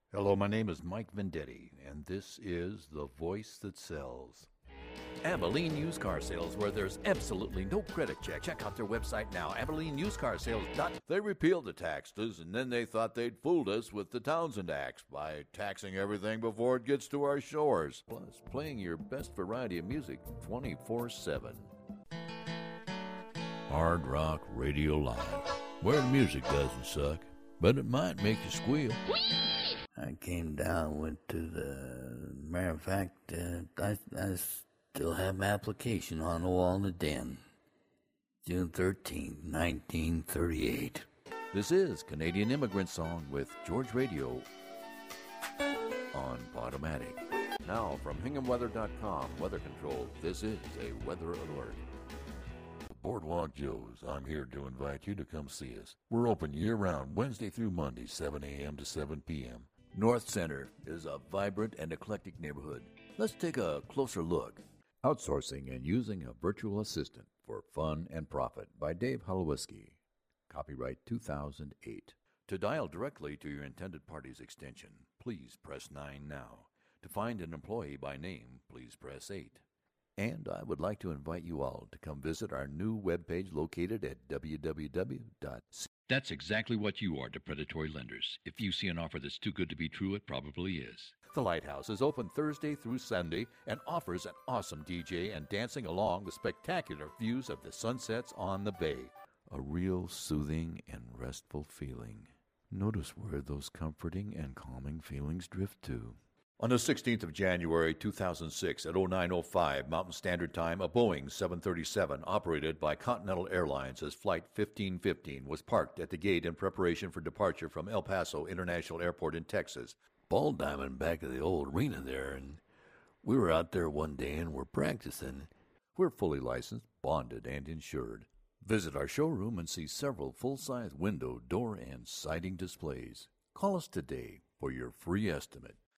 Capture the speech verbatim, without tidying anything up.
Hello, my name is Mike Vendetti, and this is The Voice That Sells. Abilene Used Car Sales, where there's absolutely no credit check. Check out their website now, abilene used car sales dot com. They repealed the taxes, and then they thought they'd fooled us with the Townsend Acts by taxing everything before it gets to our shores. Plus, playing your best variety of music twenty-four seven. Hard Rock Radio Live, where the music doesn't suck, but it might make you squeal. I came down, went to the, matter of fact, uh, I, I still have my application on the wall in the den. June thirteenth, nineteen thirty-eight. This is Canadian Immigrant Song with George Radio on Podomatic. Now from hingham weather dot com, Weather Control, this is a weather alert. Boardwalk Joe's. I'm here to invite you to come see us. We're open year-round, Wednesday through Monday, seven a.m. to seven p.m. North Center is a vibrant and eclectic neighborhood. Let's take a closer look. Outsourcing and Using a Virtual Assistant for Fun and Profit by Dave Holowiski. Copyright two thousand eight. To dial directly to your intended party's extension, please press nine now. To find an employee by name, please press eight. And I would like to invite you all to come visit our new webpage located at w w w dot c. That's exactly what you are to predatory lenders. If you see an offer that's too good to be true, it probably is. The Lighthouse is open Thursday through Sunday and offers an awesome D J and dancing along with spectacular views of the sunsets on the bay. A real soothing and restful feeling. Notice where those comforting and calming feelings drift to. On the sixteenth of January, two thousand six, at oh nine oh five Mountain Standard Time, a Boeing seven thirty-seven operated by Continental Airlines as Flight fifteen fifteen was parked at the gate in preparation for departure from El Paso International Airport in Texas. Ball diamond back of the old arena there, and we were out there one day and we're practicing. We're fully licensed, bonded, and insured. Visit our showroom and see several full-size window, door, and siding displays. Call us today for your free estimate.